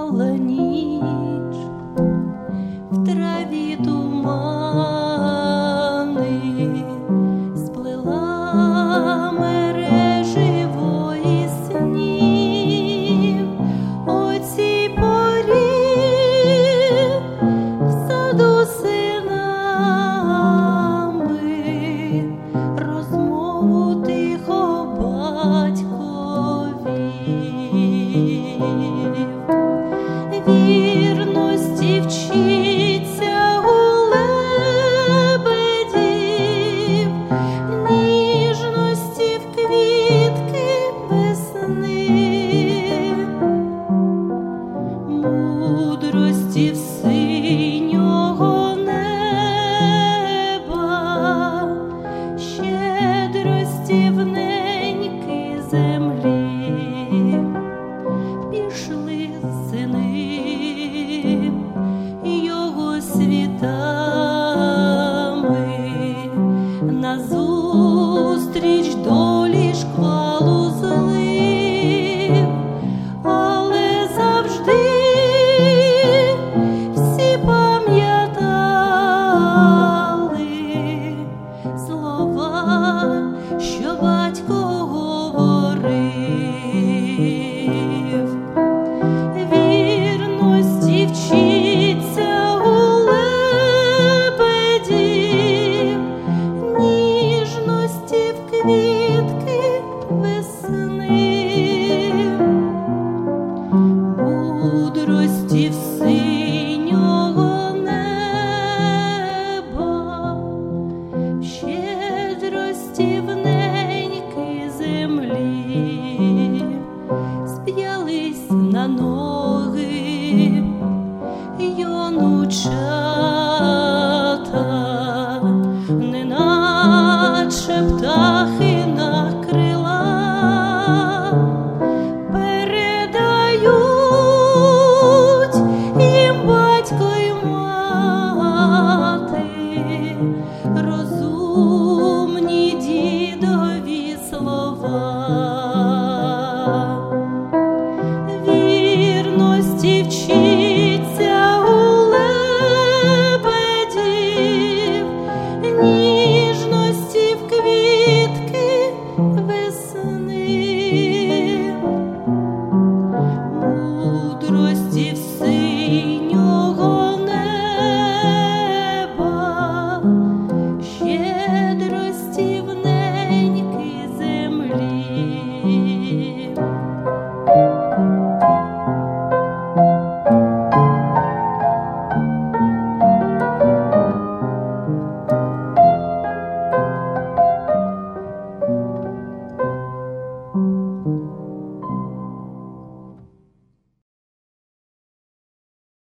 дрімала ніч, в траві тумани, сплела мереживо із снів. О цій порі в саду синами розмову тихо батько вів. Вірності вчиться у лебедів, ніжності в квітки весни, мудрості в синього неба, щедрості в неньки землі. Пішли сини його світами, назустріч долі шквалу злив, але завжди всі пам'ятали слова, що батько говорив. Вірності вчиться у лебедів, ніжності в квітки весни, мудрості в синього неба, щедрості в неньки землі. Сп'ялись на ноги юнучата, неначе птахи на крилах, передають їм батько й мати розумні дідові слова. Вірності вчиться